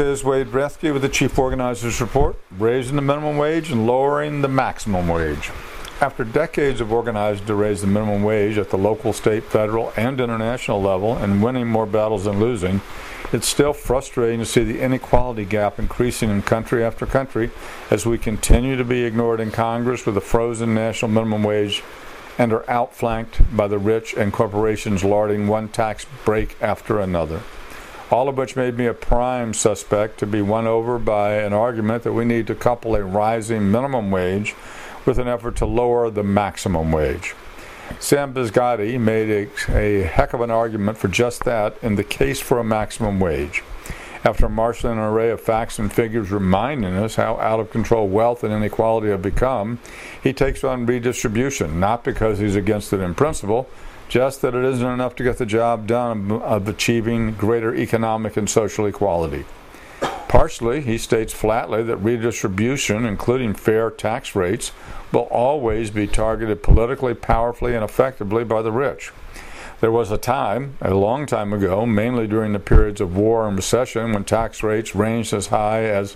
This is Wade Bresky with the Chief Organizers Report, raising the minimum wage and lowering the maximum wage. After decades of organizing to raise the minimum wage at the local, state, federal, and international level and winning more battles than losing, it's still frustrating to see the inequality gap increasing in country after country as we continue to be ignored in Congress with a frozen national minimum wage and are outflanked by the rich and corporations larding one tax break after another. All of which made me a prime suspect to be won over by an argument that we need to couple a rising minimum wage with an effort to lower the maximum wage. Sam Biscotti made a heck of an argument for just that in the case for a maximum wage. After marshaling an array of facts and figures reminding us how out of control wealth and inequality have become, he takes on redistribution, not because he's against it in principle, just that it isn't enough to get the job done of achieving greater economic and social equality. Partially, he states flatly that redistribution, including fair tax rates, will always be targeted politically, powerfully, and effectively by the rich. There was a time, a long time ago, mainly during the periods of war and recession, when tax rates ranged as high as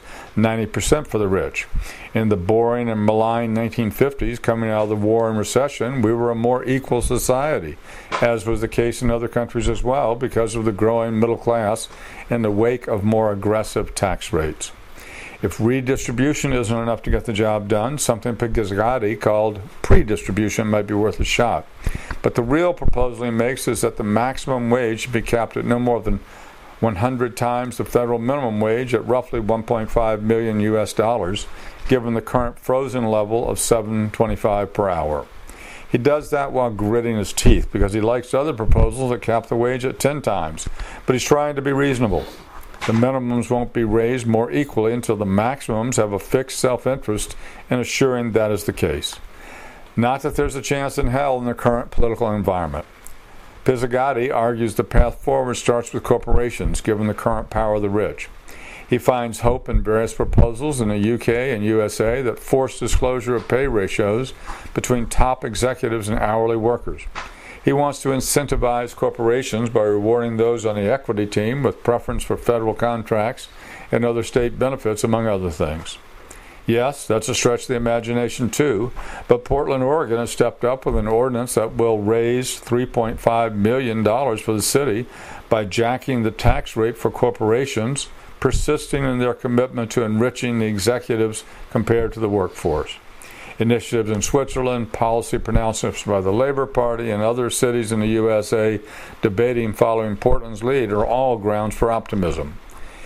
90% for the rich. In the boring and malign 1950s, coming out of the war and recession, we were a more equal society, as was the case in other countries as well, because of the growing middle class in the wake of more aggressive tax rates. If redistribution isn't enough to get the job done, something Biscotti called pre-distribution might be worth a shot. But the real proposal he makes is that the maximum wage should be capped at no more than 100 times the federal minimum wage at roughly $1.5 million US, given the current frozen level of $7.25 per hour. He does that while gritting his teeth because he likes other proposals that cap the wage at 10 times. But he's trying to be reasonable. The minimums won't be raised more equally until the maximums have a fixed self-interest in assuring that is the case. Not that there's a chance in hell in the current political environment. Biscotti argues the path forward starts with corporations, given the current power of the rich. He finds hope in various proposals in the UK and USA that force disclosure of pay ratios between top executives and hourly workers. He wants to incentivize corporations by rewarding those on the equity team with preference for federal contracts and other state benefits, among other things. Yes, that's a stretch of the imagination too, but Portland, Oregon has stepped up with an ordinance that will raise $3.5 million for the city by jacking the tax rate for corporations, persisting in their commitment to enriching the executives compared to the workforce. Initiatives in Switzerland, policy pronouncements by the Labor Party, and other cities in the USA debating following Portland's lead are all grounds for optimism.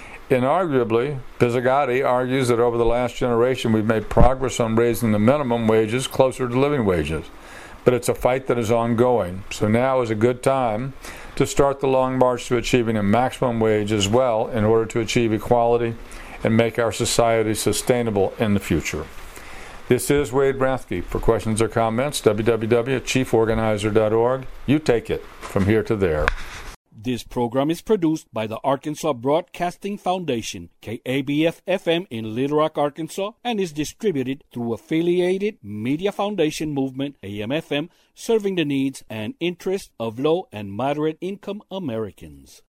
Inarguably, Biscotti argues that over the last generation we've made progress on raising the minimum wages closer to living wages. But it's a fight that is ongoing, so now is a good time to start the long march to achieving a maximum wage as well in order to achieve equality and make our society sustainable in the future. This is Wade Bresky. For questions or comments, www.chieforganizer.org. You take it from here to there. This program is produced by the Arkansas Broadcasting Foundation, KABF-FM in Little Rock, Arkansas, and is distributed through Affiliated Media Foundation Movement, AM-FM, serving the needs and interests of low and moderate income Americans.